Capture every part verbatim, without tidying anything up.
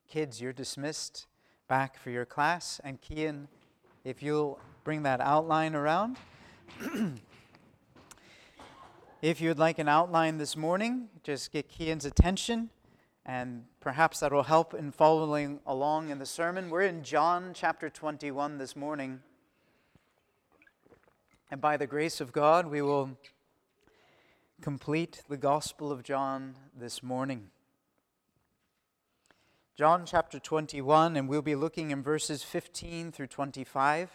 Kids, you're dismissed back for your class. And Kian, if you'll bring that outline around. If you'd like an outline this morning, just get Kian's attention, and perhaps that will help in following along in the sermon. We're in John chapter twenty-one this morning. And by the grace of God, we will complete the Gospel of John this morning. John chapter twenty-one, and we'll be looking in verses fifteen through twenty-five.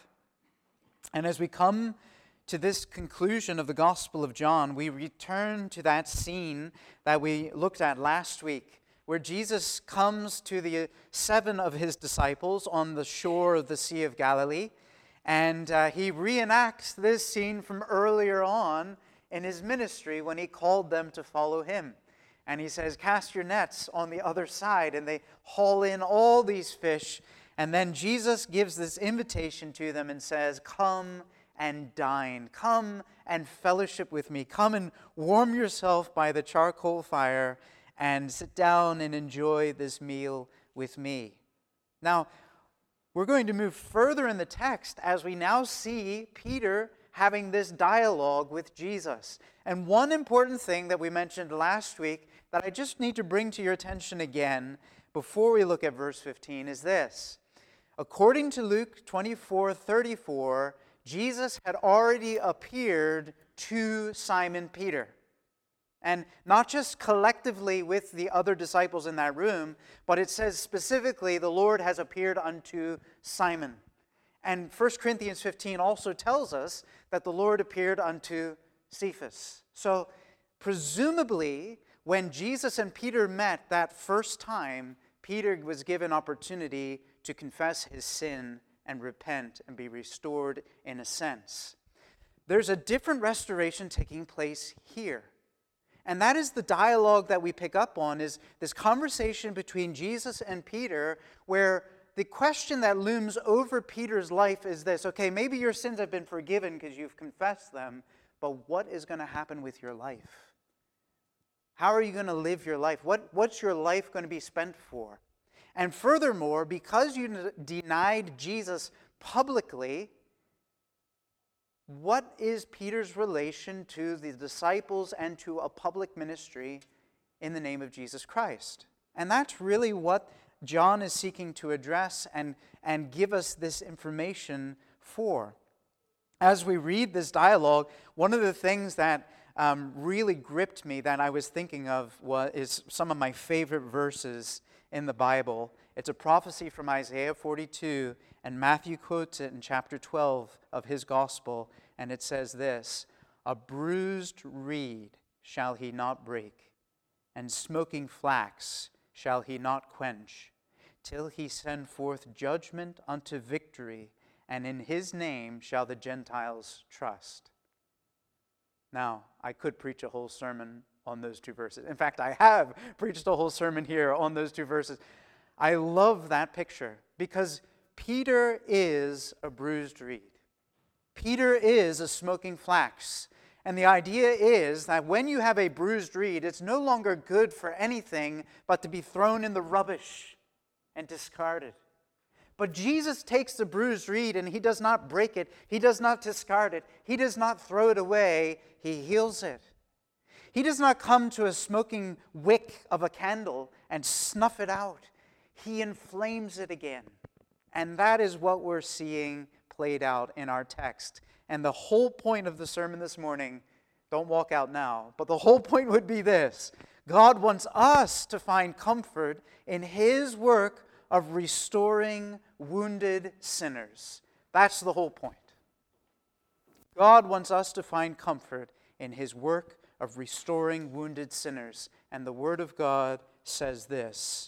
And as we come to this conclusion of the Gospel of John, we return to that scene that we looked at last week, where Jesus comes to the seven of his disciples on the shore of the Sea of Galilee, and uh, he reenacts this scene from earlier on in his ministry when he called them to follow him. And he says, cast your nets on the other side. And they haul in all these fish. And then Jesus gives this invitation to them and says, come and dine. Come and fellowship with me. Come and warm yourself by the charcoal fire and sit down and enjoy this meal with me. Now, we're going to move further in the text as we now see Peter having this dialogue with Jesus. And one important thing that we mentioned last week that I just need to bring to your attention again before we look at verse fifteen is this. According to Luke twenty-four thirty-four, Jesus had already appeared to Simon Peter. And not just collectively with the other disciples in that room, but it says specifically the Lord has appeared unto Simon. And First Corinthians fifteen also tells us that the Lord appeared unto Cephas. So presumably, when Jesus and Peter met that first time, Peter was given opportunity to confess his sin and repent and be restored in a sense. There's a different restoration taking place here. And that is the dialogue that we pick up on, is this conversation between Jesus and Peter, where the question that looms over Peter's life is this: okay, maybe your sins have been forgiven because you've confessed them, but what is going to happen with your life? How are you going to live your life? What, what's your life going to be spent for? And furthermore, because you denied Jesus publicly, what is Peter's relation to the disciples and to a public ministry in the name of Jesus Christ? And that's really what John is seeking to address and, and give us this information for. As we read this dialogue, one of the things that um, really gripped me that I was thinking of was, is some of my favorite verses in the Bible. It's a prophecy from Isaiah forty-two, and Matthew quotes it in chapter twelve of his gospel, and it says this: a bruised reed shall he not break, and smoking flax shall he not quench, till he send forth judgment unto victory, and in his name shall the Gentiles trust. Now, I could preach a whole sermon on those two verses. In fact, I have preached a whole sermon here on those two verses. I love that picture because Peter is a bruised reed. Peter is a smoking flax. And the idea is that when you have a bruised reed, it's no longer good for anything but to be thrown in the rubbish and discarded. But Jesus takes the bruised reed and he does not break it. He does not discard it. He does not throw it away. He heals it. He does not come to a smoking wick of a candle and snuff it out. He inflames it again. And that is what we're seeing played out in our text. And the whole point of the sermon this morning, don't walk out now, but the whole point would be this: God wants us to find comfort in his work of restoring wounded sinners. That's the whole point. God wants us to find comfort in his work of restoring wounded sinners. And the Word of God says this: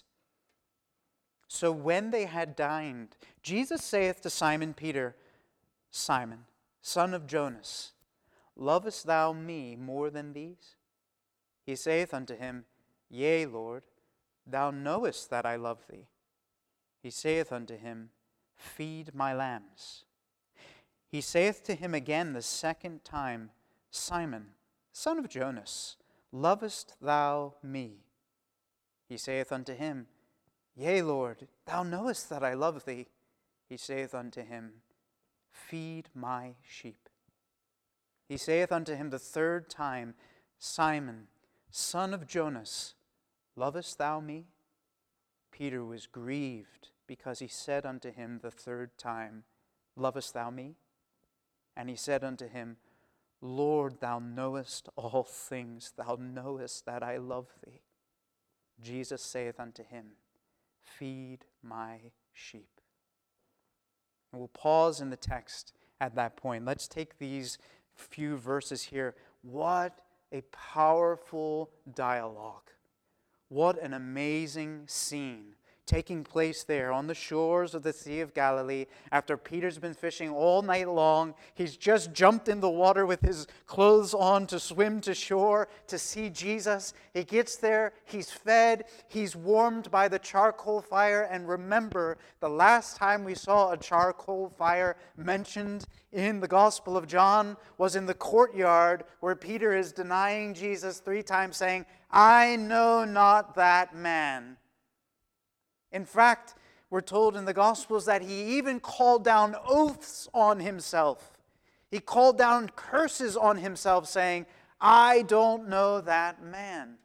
so when they had dined, Jesus saith to Simon Peter, Simon, son of Jonas, lovest thou me more than these? He saith unto him, Yea, Lord, thou knowest that I love thee. He saith unto him, Feed my lambs. He saith to him again the second time, Simon, son of Jonas, lovest thou me? He saith unto him, Yea, Lord, thou knowest that I love thee. He saith unto him, Feed my sheep. He saith unto him the third time, Simon, son of Jonas, lovest thou me? Peter was grieved, because he said unto him the third time, Lovest thou me? And he said unto him, Lord, thou knowest all things. Thou knowest that I love thee. Jesus saith unto him, Feed my sheep. And we'll pause in the text at that point. Let's take these few verses here. What a powerful dialogue. What an amazing scene taking place there on the shores of the Sea of Galilee after Peter's been fishing all night long. He's just jumped in the water with his clothes on to swim to shore to see Jesus. He gets there, he's fed, he's warmed by the charcoal fire. And remember, the last time we saw a charcoal fire mentioned in the Gospel of John was in the courtyard where Peter is denying Jesus three times, saying, I know not that man. In fact, we're told in the Gospels that he even called down oaths on himself. He called down curses on himself, saying, I don't know that man.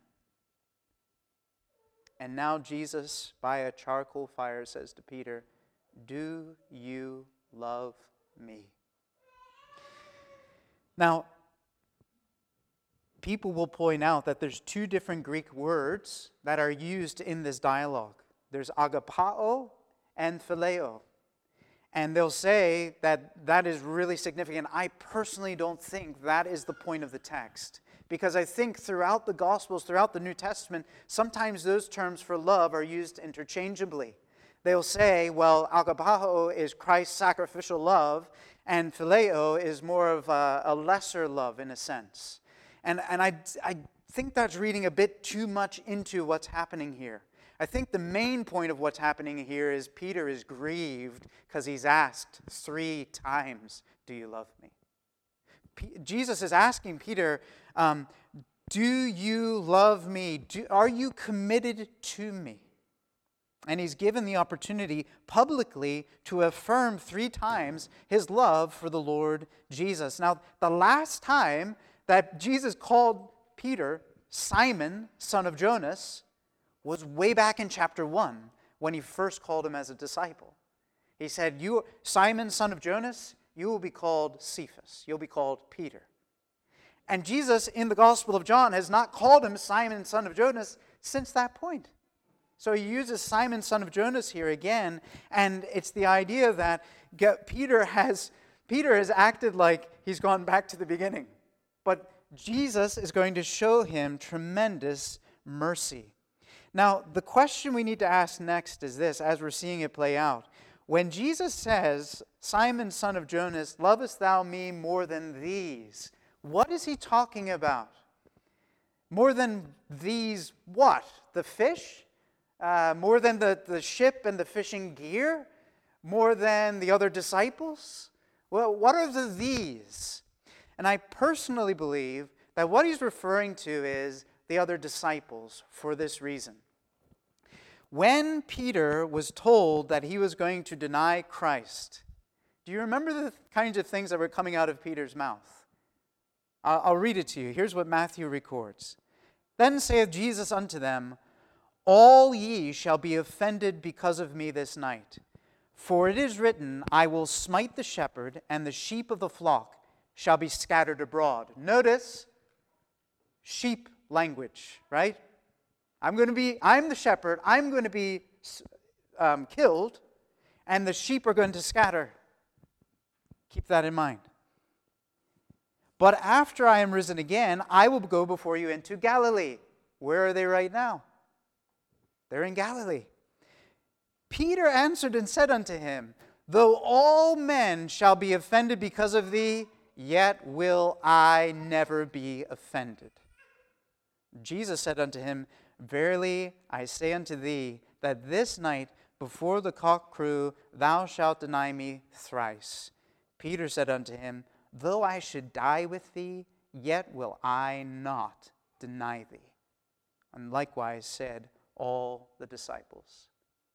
And now Jesus, by a charcoal fire, says to Peter, Do you love me? Now, people will point out that there's two different Greek words that are used in this dialogue. There's agapao and phileo. And they'll say that that is really significant. I personally don't think that is the point of the text. Because I think throughout the Gospels, throughout the New Testament, sometimes those terms for love are used interchangeably. They'll say, well, agapao is Christ's sacrificial love, and phileo is more of a, a lesser love in a sense. And, and I, I think that's reading a bit too much into what's happening here. I think the main point of what's happening here is Peter is grieved because he's asked three times, do you love me? P- Jesus is asking Peter, um, do you love me? Do, are you committed to me? And he's given the opportunity publicly to affirm three times his love for the Lord Jesus. Now, the last time that Jesus called Peter Simon, son of Jonas, was way back in chapter one when he first called him as a disciple. He said, "You, Simon, son of Jonas, you will be called Cephas. You'll be called Peter." And Jesus in the Gospel of John has not called him Simon, son of Jonas since that point. So he uses Simon, son of Jonas here again, and it's the idea that Peter has, Peter has acted like he's gone back to the beginning. But Jesus is going to show him tremendous mercy. Now, the question we need to ask next is this, as we're seeing it play out. When Jesus says, Simon, son of Jonas, lovest thou me more than these? What is he talking about? More than these what? The fish? Uh, more than the, the ship and the fishing gear? More than the other disciples? Well, what are the these? And I personally believe that what he's referring to is the other disciples for this reason. When Peter was told that he was going to deny Christ, do you remember the kinds of things that were coming out of Peter's mouth? I'll read it to you. Here's what Matthew records. Then saith Jesus unto them, All ye shall be offended because of me this night. For it is written, I will smite the shepherd, and the sheep of the flock shall be scattered abroad. Notice, sheep language, right? I'm going to be, I'm the shepherd, I'm going to be um, killed, and the sheep are going to scatter. Keep that in mind. But after I am risen again, I will go before you into Galilee. Where are they right now? They're in Galilee. Peter answered and said unto him, Though all men shall be offended because of thee, yet will I never be offended. Jesus said unto him, Verily I say unto thee, that this night before the cock crew thou shalt deny me thrice. Peter said unto him, Though I should die with thee, yet will I not deny thee. And likewise said all the disciples.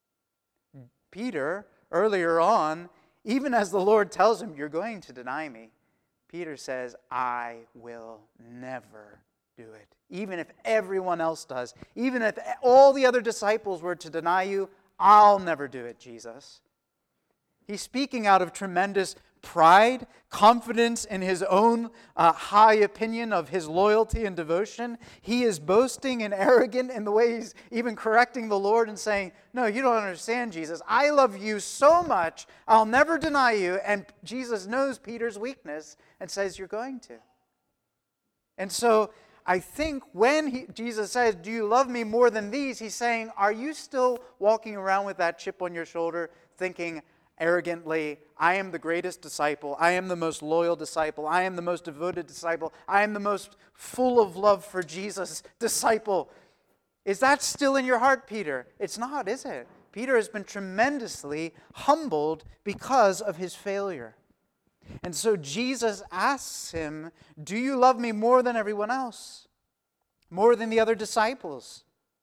Peter, earlier on, even as the Lord tells him, you're going to deny me, Peter says, I will never do it. Even if everyone else does, even if all the other disciples were to deny you, I'll never do it, Jesus. He's speaking out of tremendous pride, confidence in his own uh, high opinion of his loyalty and devotion. He is boasting and arrogant in the way he's even correcting the Lord and saying, no, you don't understand, Jesus. I love you so much, I'll never deny you. And Jesus knows Peter's weakness and says, you're going to. And so I think when he, Jesus says, do you love me more than these? He's saying, are you still walking around with that chip on your shoulder thinking, arrogantly, I am the greatest disciple, I am the most loyal disciple, I am the most devoted disciple, I am the most full of love for Jesus disciple? Is that still in your heart, Peter? It's not, is it? Peter has been tremendously humbled because of his failure. And so Jesus asks him, do you love me more than everyone else? More than the other disciples?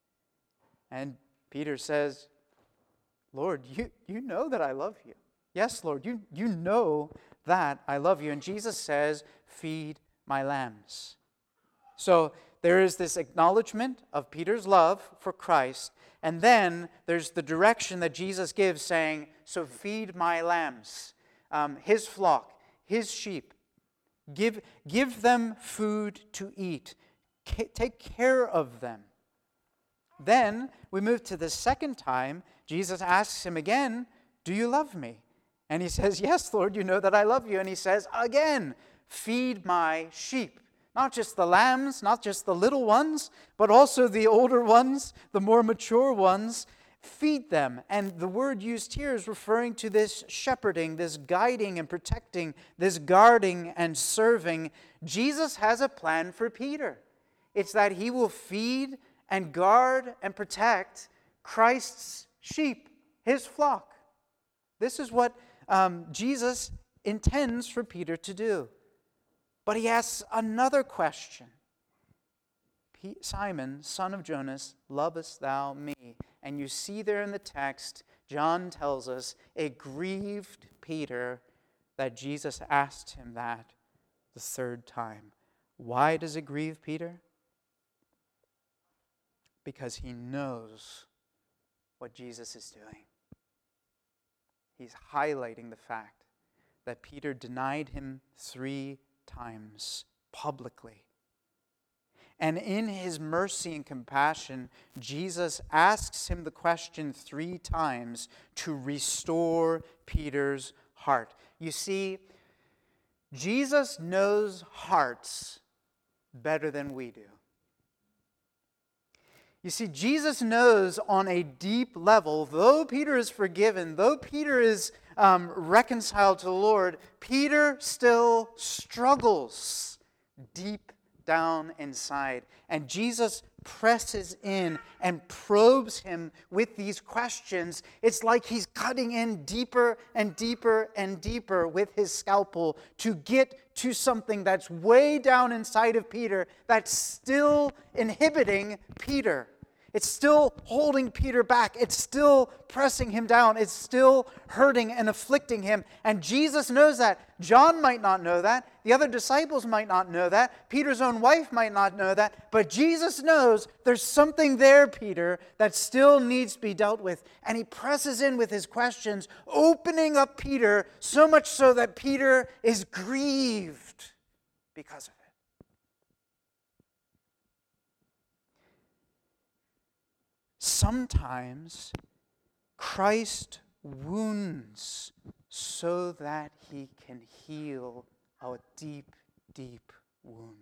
And Peter says, Lord, you, you know that I love you. Yes, Lord, you, you know that I love you. And Jesus says, feed my lambs. So there is this acknowledgement of Peter's love for Christ, and then there's the direction that Jesus gives saying, so feed my lambs, um, his flock, his sheep. Give, give them food to eat. Ca- take care of them. Then we move to the second time. Jesus asks him again, do you love me? And he says, yes, Lord, you know that I love you. And he says, again, feed my sheep. Not just the lambs, not just the little ones, but also the older ones, the more mature ones. Feed them. And the word used here is referring to this shepherding, this guiding and protecting, this guarding and serving. Jesus has a plan for Peter. It's that he will feed and guard and protect Christ's sheep, his flock. This is what um, Jesus intends for Peter to do. But he asks another question. Simon, son of Jonas, lovest thou me? And you see there in the text, John tells us, it grieved Peter that Jesus asked him that the third time. Why does it grieve Peter? Because he knows what Jesus is doing. He's highlighting the fact that Peter denied him three times publicly. And in his mercy and compassion, Jesus asks him the question three times to restore Peter's heart. You see, Jesus knows hearts better than we do. You see, Jesus knows on a deep level, though Peter is forgiven, though Peter is um, reconciled to the Lord, Peter still struggles deep down inside. And Jesus presses in and probes him with these questions. It's like he's cutting in deeper and deeper and deeper with his scalpel to get to something that's way down inside of Peter that's still inhibiting Peter. It's still holding Peter back. It's still pressing him down. It's still hurting and afflicting him. And Jesus knows that. John might not know that. The other disciples might not know that. Peter's own wife might not know that. But Jesus knows there's something there, Peter, that still needs to be dealt with. And he presses in with his questions, opening up Peter so much so that Peter is grieved because of it. Sometimes Christ wounds so that he can heal a deep, deep wound.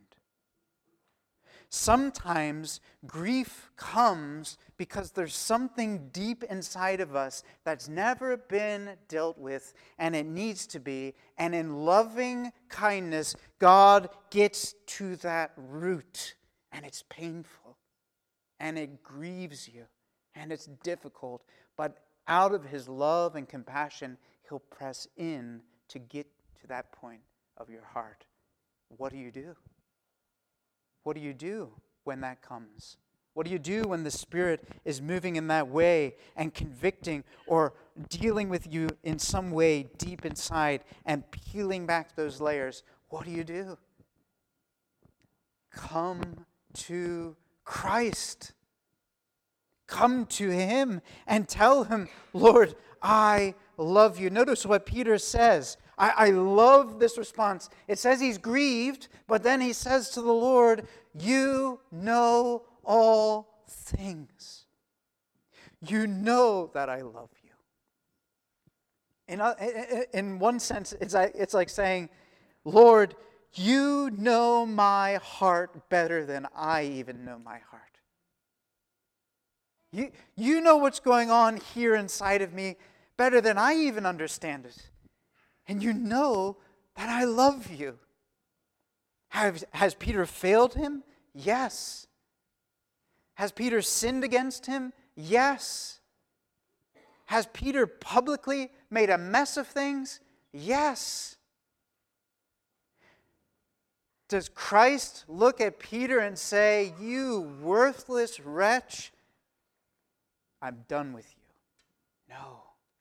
Sometimes grief comes because there's something deep inside of us that's never been dealt with, and it needs to be. And in loving kindness, God gets to that root, and it's painful. And it grieves you, and it's difficult. But out of his love and compassion, he'll press in to get to that point of your heart. What do you do? What do you do when that comes? What do you do when the Spirit is moving in that way and convicting or dealing with you in some way deep inside and peeling back those layers, what do you do? Come to Christ. Come to him and tell him, Lord, I love you. Notice what Peter says. I, I love this response. It says he's grieved, but then he says to the Lord, you know all things. You know that I love you. In, in one sense, it's like, it's like saying, Lord, you know my heart better than I even know my heart. You, you know what's going on here inside of me better than I even understand it. And you know that I love you. Has, has Peter failed him? Yes. Has Peter sinned against him? Yes. Has Peter publicly made a mess of things? Yes. Does Christ look at Peter and say, you worthless wretch, I'm done with you? No.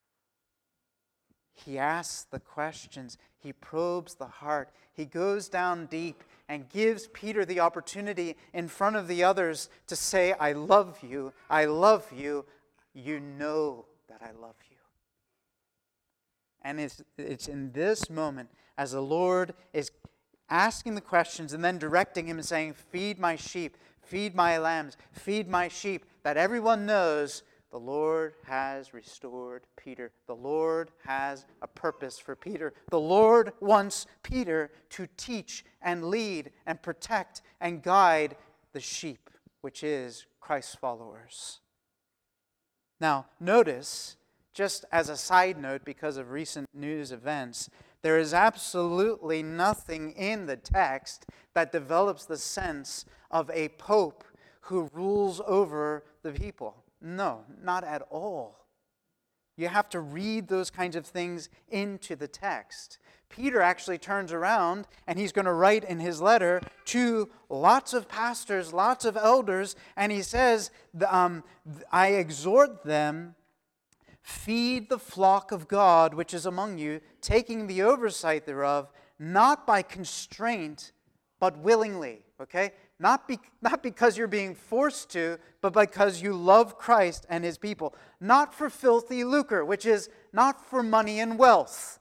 He asks the questions. He probes the heart. He goes down deep and gives Peter the opportunity in front of the others to say, I love you. I love you. You know that I love you. And it's, it's in this moment, as the Lord is asking the questions and then directing him and saying, feed my sheep, feed my lambs, feed my sheep, that everyone knows the Lord has restored Peter. The Lord has a purpose for Peter. The Lord wants Peter to teach and lead and protect and guide the sheep, which is Christ's followers. Now, notice, just as a side note, because of recent news events, there is absolutely nothing in the text that develops the sense of a pope who rules over the people. No, not at all. You have to read those kinds of things into the text. Peter actually turns around and he's going to write in his letter to lots of pastors, lots of elders, and he says, um, I exhort them, feed the flock of God which is among you, taking the oversight thereof, not by constraint, but willingly. Okay? Not, be, not because you're being forced to, but because you love Christ and his people. Not for filthy lucre, which is not for money and wealth.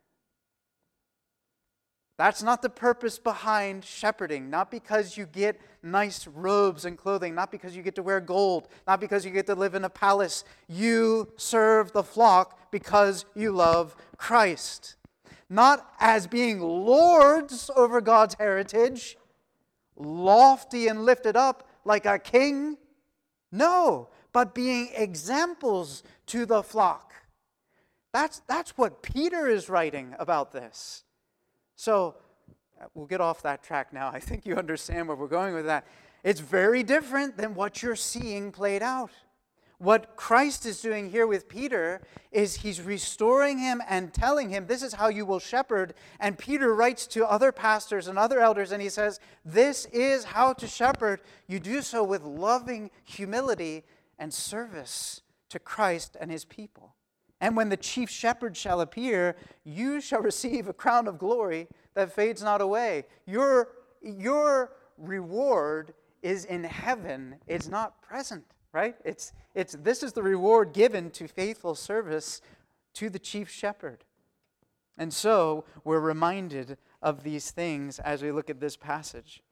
That's not the purpose behind shepherding. Not because you get nice robes and clothing. Not because you get to wear gold. Not because you get to live in a palace. You serve the flock because you love Christ. Not as being lords over God's heritage, lofty and lifted up like a king. No, but being examples to the flock. That's, that's what Peter is writing about this. So, we'll get off that track now. I think you understand where we're going with that. It's very different than what you're seeing played out. What Christ is doing here with Peter is he's restoring him and telling him, this is how you will shepherd. And Peter writes to other pastors and other elders, and he says, this is how to shepherd. You do so with loving humility and service to Christ and his people. And when the chief shepherd shall appear, you shall receive a crown of glory that fades not away. Your, your reward is in heaven. It's not present, right? It's, it's, this is the reward given to faithful service to the chief shepherd. And so we're reminded of these things as we look at this passage.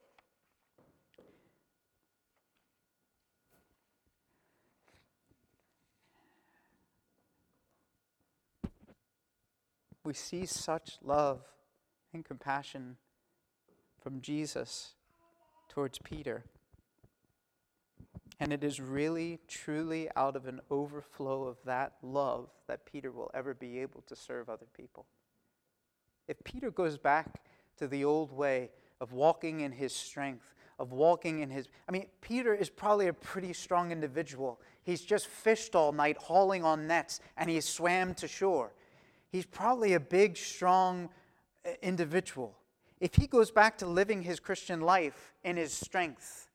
We see such love and compassion from Jesus towards Peter. And it is really, truly out of an overflow of that love that Peter will ever be able to serve other people. If Peter goes back to the old way of walking in his strength, of walking in his... I mean, Peter is probably a pretty strong individual. He's just fished all night, hauling on nets, and he swam to shore. He's probably a big, strong individual. If he goes back to living his Christian life in his strength,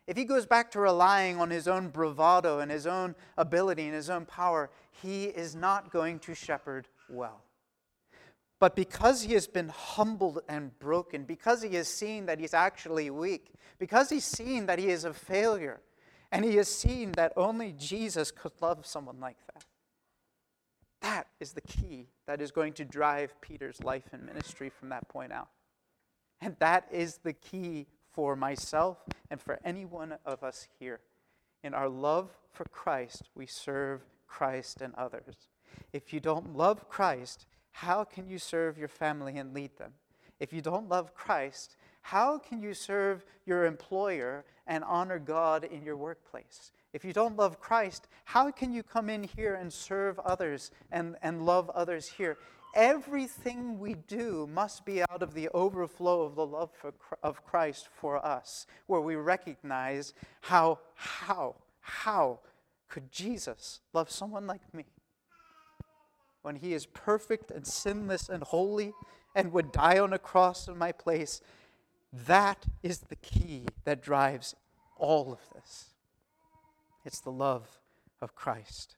if he goes back to relying on his own bravado and his own ability and his own power, he is not going to shepherd well. But because he has been humbled and broken, because he has seen that he's actually weak, because he's seen that he is a failure, and he has seen that only Jesus could love someone like that, that is the key that is going to drive Peter's life and ministry from that point out. And that is the key for myself and for any one of us here. In our love for Christ, we serve Christ and others. If you don't love Christ, how can you serve your family and lead them? If you don't love Christ, how can you serve your employer and honor God in your workplace? If you don't love Christ, how can you come in here and serve others and, and love others here? Everything we do must be out of the overflow of the love for, of Christ for us, where we recognize how, how, how could Jesus love someone like me? When he is perfect and sinless and holy and would die on a cross in my place, that is the key that drives all of this. It's the love of Christ.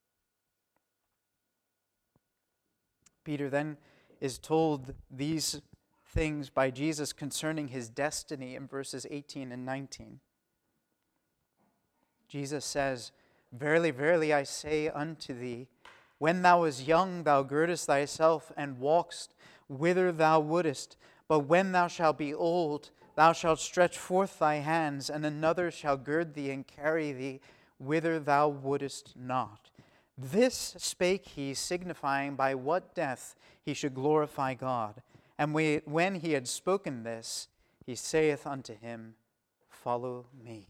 Peter then is told these things by Jesus concerning his destiny in verses eighteen and nineteen. Jesus says, "Verily, verily, I say unto thee, when thou wast young, thou girdest thyself and walkest whither thou wouldest. But when thou shalt be old, thou shalt stretch forth thy hands, and another shall gird thee and carry thee whither thou wouldest not. This spake he, signifying by what death he should glorify God. And when he had spoken this, he saith unto him, Follow me."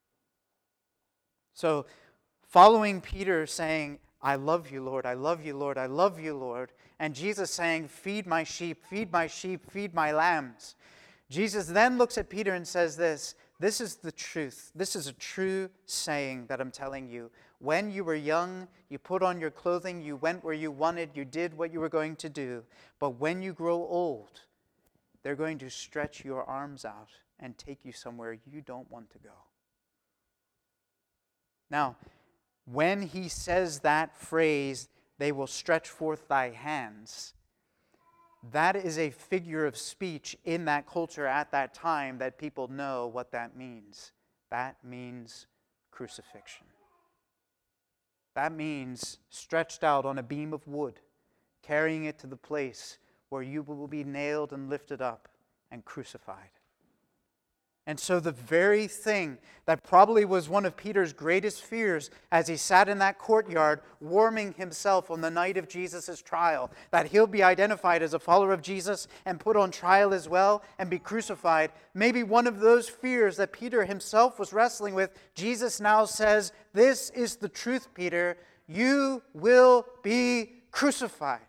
So, following Peter saying, "I love you, Lord, I love you, Lord, I love you, Lord," and Jesus saying, "Feed my sheep, feed my sheep, feed my lambs," Jesus then looks at Peter and says this, "This is the truth. This is a true saying that I'm telling you. When you were young, you put on your clothing, you went where you wanted, you did what you were going to do. But when you grow old, they're going to stretch your arms out and take you somewhere you don't want to go." Now, when he says that phrase, "They will stretch forth thy hands," that is a figure of speech in that culture at that time that people know what that means. That means crucifixion. That means stretched out on a beam of wood, carrying it to the place where you will be nailed and lifted up and crucified. And so the very thing that probably was one of Peter's greatest fears as he sat in that courtyard warming himself on the night of Jesus' trial, that he'll be identified as a follower of Jesus and put on trial as well and be crucified, maybe one of those fears that Peter himself was wrestling with, Jesus now says, "This is the truth, Peter. You will be crucified."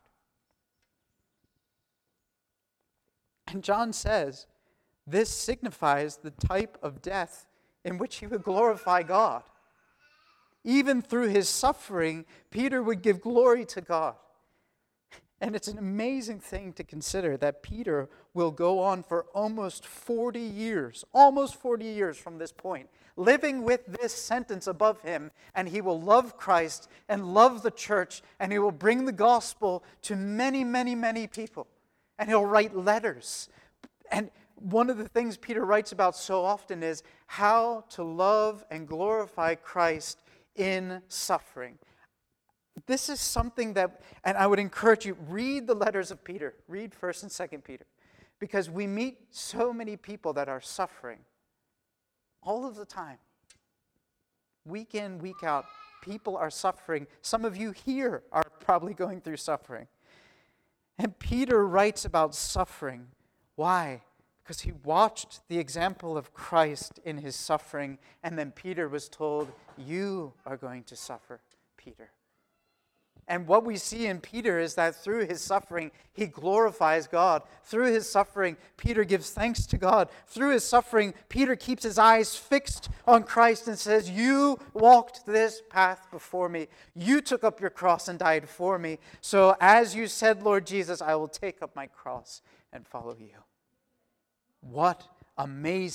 And John says, this signifies the type of death in which he would glorify God. Even through his suffering, Peter would give glory to God. And it's an amazing thing to consider that Peter will go on for almost forty years, almost forty years from this point, living with this sentence above him, and he will love Christ and love the church, and he will bring the gospel to many, many, many people. And he'll write letters. And one of the things Peter writes about so often is how to love and glorify Christ in suffering. This is something that, and I would encourage you, read the letters of Peter. Read First and Second Peter. Because we meet so many people that are suffering all of the time. Week in, week out, people are suffering. Some of you here are probably going through suffering. And Peter writes about suffering. Why? Because he watched the example of Christ in his suffering, and then Peter was told, "You are going to suffer, Peter." And what we see in Peter is that through his suffering, he glorifies God. Through his suffering, Peter gives thanks to God. Through his suffering, Peter keeps his eyes fixed on Christ and says, "You walked this path before me. You took up your cross and died for me. So as you said, Lord Jesus, I will take up my cross and follow you." What amazing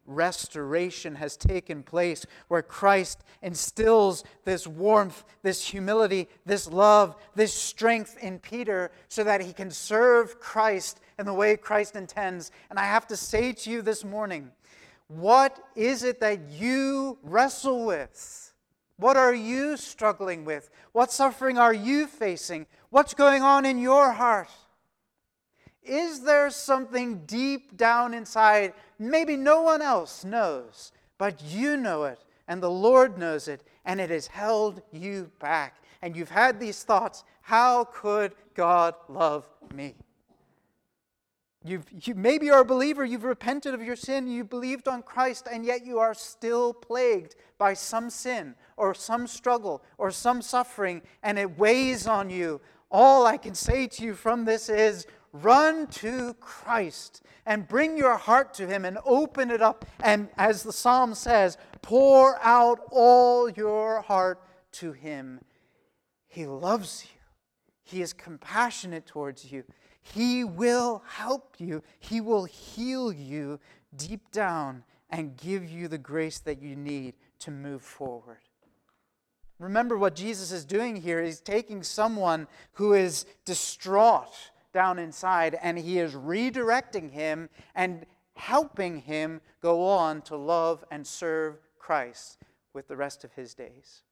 restoration has taken place, where Christ instills this warmth, this humility, this love, this strength in Peter so that he can serve Christ in the way Christ intends. And I have to say to you this morning, what is it that you wrestle with? What are you struggling with? What suffering are you facing? What's going on in your heart? Is there something deep down inside, maybe no one else knows, but you know it, and the Lord knows it, and it has held you back? And you've had these thoughts, how could God love me? You've, you maybe you're a believer, you've repented of your sin, you believed on Christ, and yet you are still plagued by some sin or some struggle or some suffering, and it weighs on you. All I can say to you from this is, run to Christ and bring your heart to Him and open it up. And as the psalm says, pour out all your heart to Him. He loves you. He is compassionate towards you. He will help you. He will heal you deep down and give you the grace that you need to move forward. Remember what Jesus is doing here. He's taking someone who is distraught down inside, and He is redirecting him and helping him go on to love and serve Christ with the rest of his days.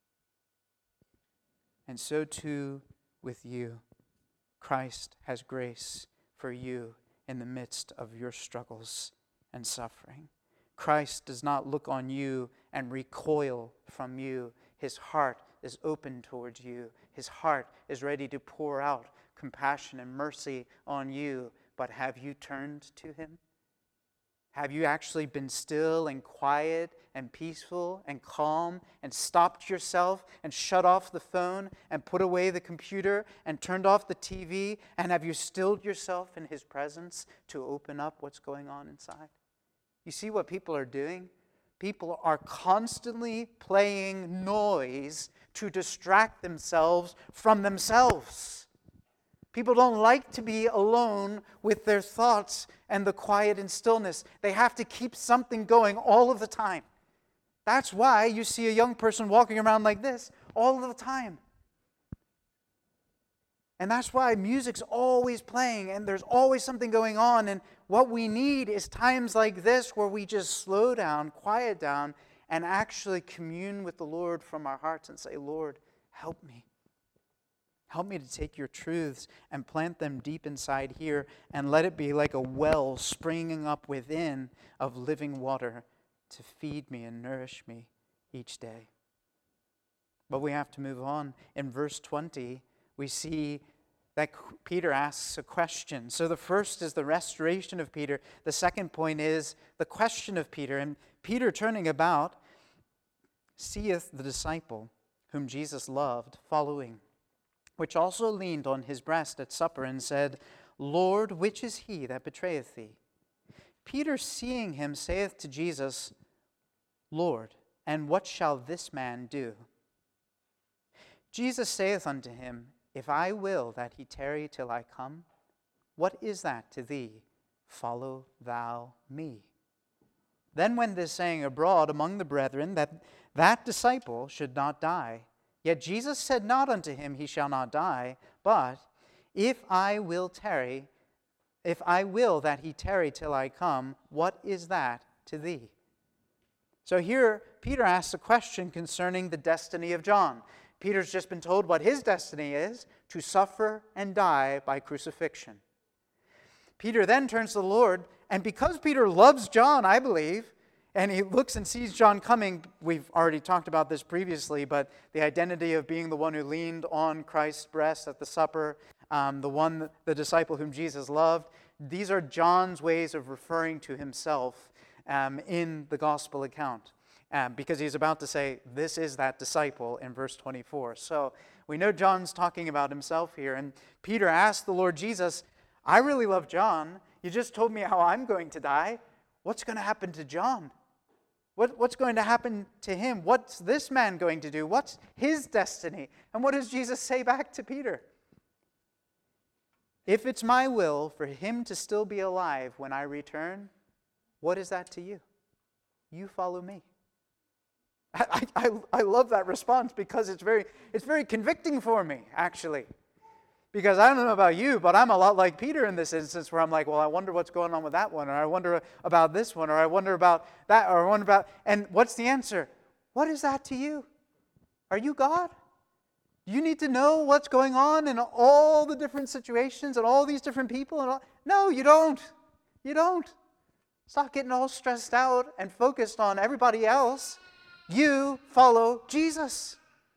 And so too with you. Christ has grace for you in the midst of your struggles and suffering. Christ does not look on you and recoil from you. His heart is open towards you. His heart is ready to pour out compassion and mercy on you. But have you turned to Him? Have you actually been still and quiet and peaceful and calm and stopped yourself and shut off the phone and put away the computer and turned off the T V? And have you stilled yourself in His presence to open up what's going on inside? You see what people are doing? People are constantly playing noise to distract themselves from themselves. People don't like to be alone with their thoughts and the quiet and stillness. They have to keep something going all of the time. That's why you see a young person walking around like this all of the time. And that's why music's always playing and there's always something going on. And what we need is times like this where we just slow down, quiet down, and actually commune with the Lord from our hearts and say, Lord, help me. Help me to take your truths and plant them deep inside here and let it be like a well springing up within of living water to feed me and nourish me each day. But we have to move on. In verse twenty, we see that Peter asks a question. So the first is the restoration of Peter. The second point is the question of Peter. And Peter, turning about, seeth the disciple whom Jesus loved following, which also leaned on his breast at supper and said, Lord, which is he that betrayeth thee? Peter, seeing him, saith to Jesus, Lord, and what shall this man do? Jesus saith unto him, If I will that he tarry till I come, what is that to thee? Follow thou me. Then went this saying abroad among the brethren, that that disciple should not die. Yet Jesus said not unto him, He shall not die, but if I will tarry, if I will that he tarry till I come, what is that to thee? So here, Peter asks a question concerning the destiny of John. Peter's just been told what his destiny is, to suffer and die by crucifixion. Peter then turns to the Lord, and because Peter loves John, I believe, and he looks and sees John coming. We've already talked about this previously, but the identity of being the one who leaned on Christ's breast at the supper, um, the one, the disciple whom Jesus loved. These are John's ways of referring to himself um, in the gospel account, um, because he's about to say, this is that disciple in verse twenty-four. So we know John's talking about himself here, and Peter asked the Lord Jesus, I really love John. You just told me how I'm going to die. What's going to happen to John? What, what's going to happen to him? What's this man going to do? What's his destiny? And what does Jesus say back to Peter? If it's my will for him to still be alive when I return, what is that to you? you follow me. I, I, I love that response because it's very, it's very convicting for me, actually. Because I don't know about you, but I'm a lot like Peter in this instance where I'm like, well, I wonder what's going on with that one, or I wonder about this one, or I wonder about that, or I wonder about, and what's the answer? What is that to you? Are you God? You need to know what's going on in all the different situations and all these different people? And all. No, you don't. You don't. Stop getting all stressed out and focused on everybody else. You follow Jesus.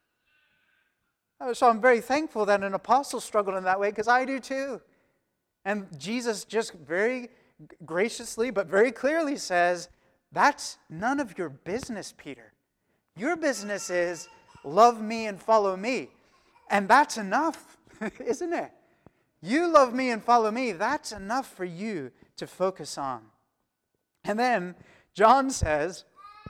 So I'm very thankful that an apostle struggled in that way, because I do too. And Jesus just very graciously but very clearly says, that's none of your business, Peter. Your business is love me and follow me. And that's enough, isn't it? You love me and follow me. That's enough for you to focus on. And then John says,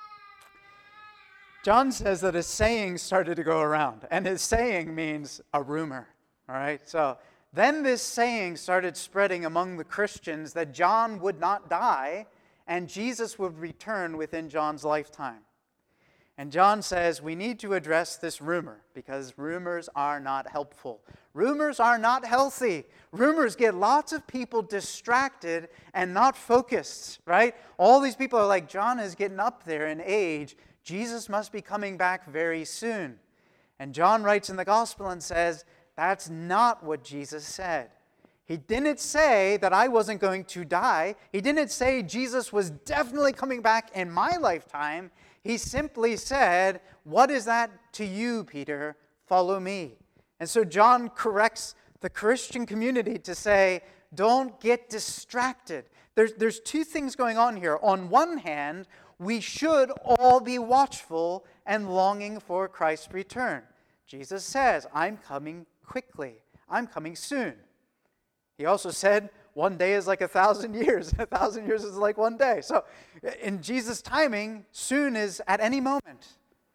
John says that a saying started to go around. And his saying means a rumor. All right? So then this saying started spreading among the Christians that John would not die and Jesus would return within John's lifetime. And John says we need to address this rumor because rumors are not helpful. Rumors are not healthy. Rumors get lots of people distracted and not focused, right? All these people are like, John is getting up there in age. Jesus must be coming back very soon. And John writes in the gospel and says, that's not what Jesus said. He didn't say that I wasn't going to die. He didn't say Jesus was definitely coming back in my lifetime. He simply said, what is that to you, Peter? Follow me. And so John corrects the Christian community to say, don't get distracted. There's, there's two things going on here. On one hand, we should all be watchful and longing for Christ's return. Jesus says, I'm coming quickly. I'm coming soon. He also said, one day is like a thousand years. A thousand years is like one day. So in Jesus' timing, soon is at any moment.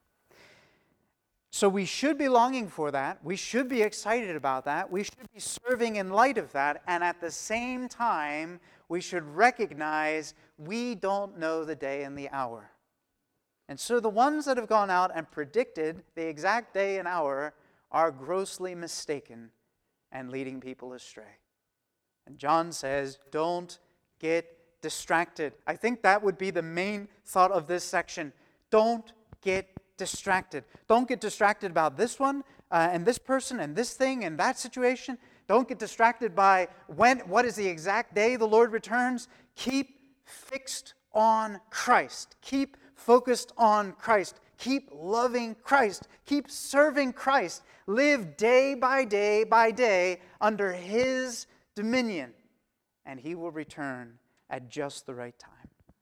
So we should be longing for that. We should be excited about that. We should be serving in light of that. And at the same time, we should recognize we don't know the day and the hour. And so the ones that have gone out and predicted the exact day and hour are grossly mistaken and leading people astray. And John says, don't get distracted. I think that would be the main thought of this section. Don't get distracted. Don't get distracted about this one uh, and this person and this thing and that situation. Don't get distracted by when, what is the exact day the Lord returns. Keep fixed on Christ. Keep focused on Christ. Keep loving Christ. Keep serving Christ. Live day by day by day under His dominion, and He will return at just the right time.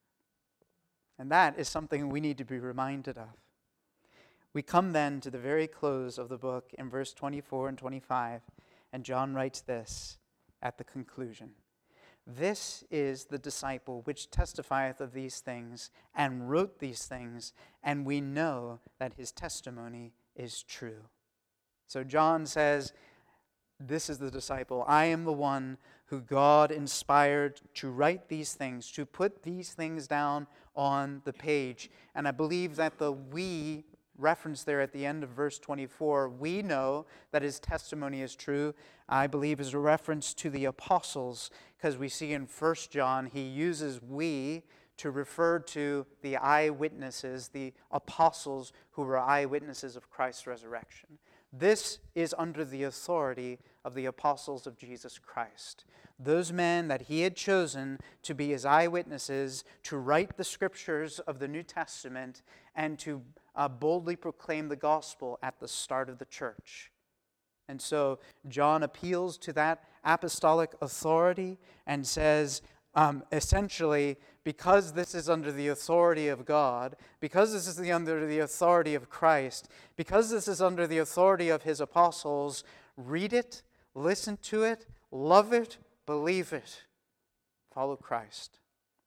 And that is something we need to be reminded of. We come then to the very close of the book in verse twenty-four and twenty-five, and John writes this at the conclusion. This is the disciple which testifieth of these things, and wrote these things, and we know that his testimony is true. So John says, this is the disciple. I am the one who God inspired to write these things, to put these things down on the page. And I believe that the we reference there at the end of verse twenty-four, we know that his testimony is true, I believe is a reference to the apostles, because we see in First John he uses we to refer to the eyewitnesses, the apostles who were eyewitnesses of Christ's resurrection. This is under the authority of the apostles of Jesus Christ. Those men that he had chosen to be his eyewitnesses, to write the scriptures of the New Testament, and to uh, boldly proclaim the gospel at the start of the church. And so John appeals to that apostolic authority and says, um, essentially, because this is under the authority of God, because this is the, under the authority of Christ, because this is under the authority of his apostles, read it, listen to it, love it, believe it, follow Christ.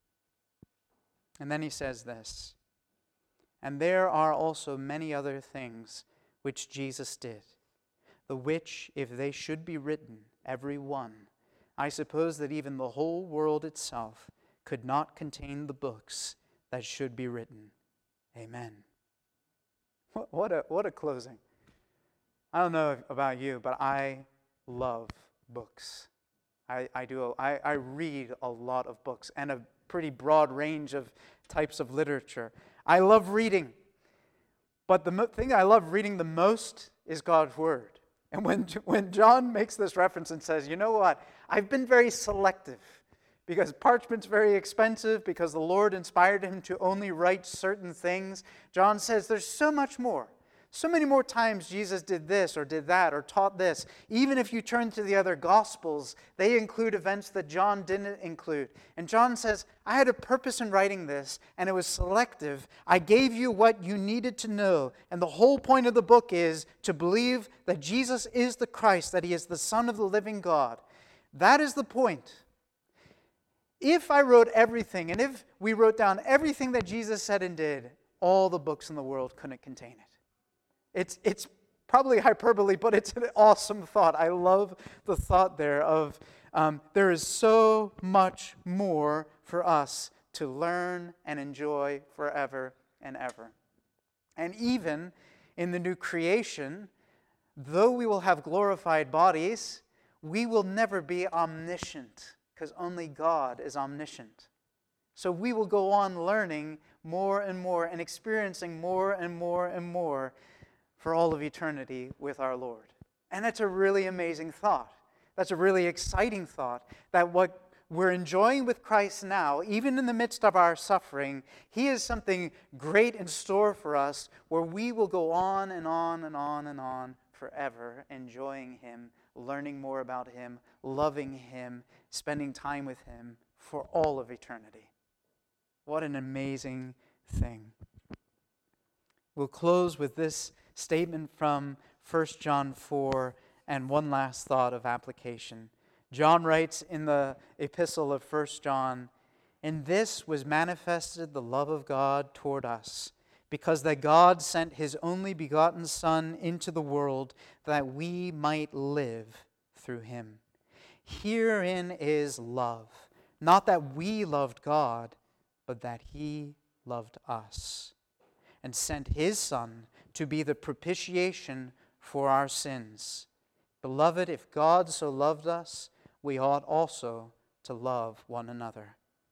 And then he says this, and there are also many other things which Jesus did, the which, if they should be written, every one, I suppose that even the whole world itself could not contain the books that should be written. Amen. What, what a what a closing. I don't know about you, but I love books. I, I do. I, I read a lot of books and a pretty broad range of types of literature. I love reading. But the mo- thing I love reading the most is God's Word. And when, when John makes this reference and says, you know what, I've been very selective because parchment's very expensive, because the Lord inspired him to only write certain things. John says there's so much more. So many more times Jesus did this or did that or taught this. Even if you turn to the other Gospels, they include events that John didn't include. And John says, I had a purpose in writing this, and it was selective. I gave you what you needed to know. And the whole point of the book is to believe that Jesus is the Christ, that he is the Son of the living God. That is the point. If I wrote everything, and if we wrote down everything that Jesus said and did, all the books in the world couldn't contain it. It's it's probably hyperbole, but it's an awesome thought. I love the thought there of um, there is so much more for us to learn and enjoy forever and ever. And even in the new creation, though we will have glorified bodies, we will never be omniscient, because only God is omniscient. So we will go on learning more and more and experiencing more and more and more for all of eternity with our Lord. And that's a really amazing thought. That's a really exciting thought, that what we're enjoying with Christ now, even in the midst of our suffering, he has something great in store for us where we will go on and on and on and on forever, enjoying him, learning more about him, loving him, spending time with him for all of eternity. What an amazing thing. We'll close with this statement from First John four and one last thought of application. John writes in the epistle of First John, "In this was manifested the love of God toward us, because that God sent his only begotten Son into the world that we might live through him. Herein is love, not that we loved God, but that he loved us, and sent his Son to be the propitiation for our sins. Beloved, if God so loved us, we ought also to love one another."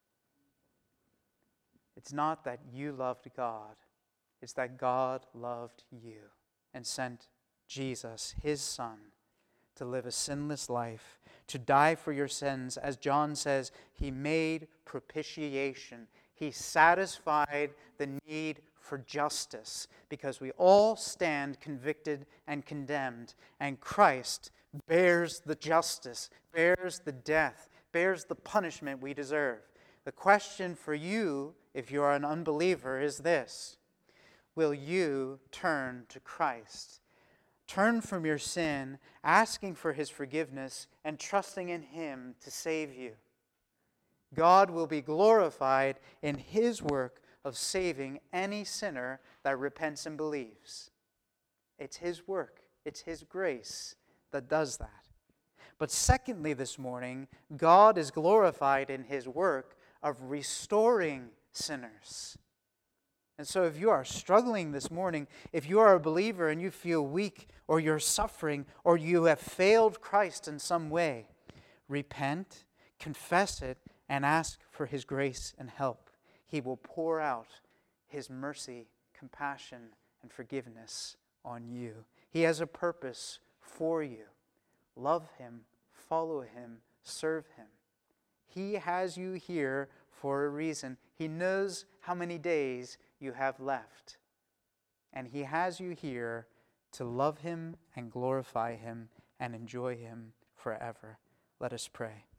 It's not that you loved God, it's that God loved you and sent Jesus, his Son, to live a sinless life, to die for your sins. As John says, he made propitiation. He satisfied the need for justice, because we all stand convicted and condemned, and Christ bears the justice, bears the death, bears the punishment we deserve. The question for you, if you are an unbeliever, is this: will you turn to Christ? Turn from your sin, asking for his forgiveness, and trusting in him to save you. God will be glorified in his work of saving any sinner that repents and believes. It's his work, it's his grace that does that. But secondly, this morning, God is glorified in his work of restoring sinners. And so if you are struggling this morning, if you are a believer and you feel weak, or you're suffering, or you have failed Christ in some way, repent, confess it, and ask for his grace and help. He will pour out his mercy, compassion, and forgiveness on you. He has a purpose for you. Love him, follow him, serve him. He has you here for a reason. He knows how many days you have left. And he has you here to love him and glorify him and enjoy him forever. Let us pray.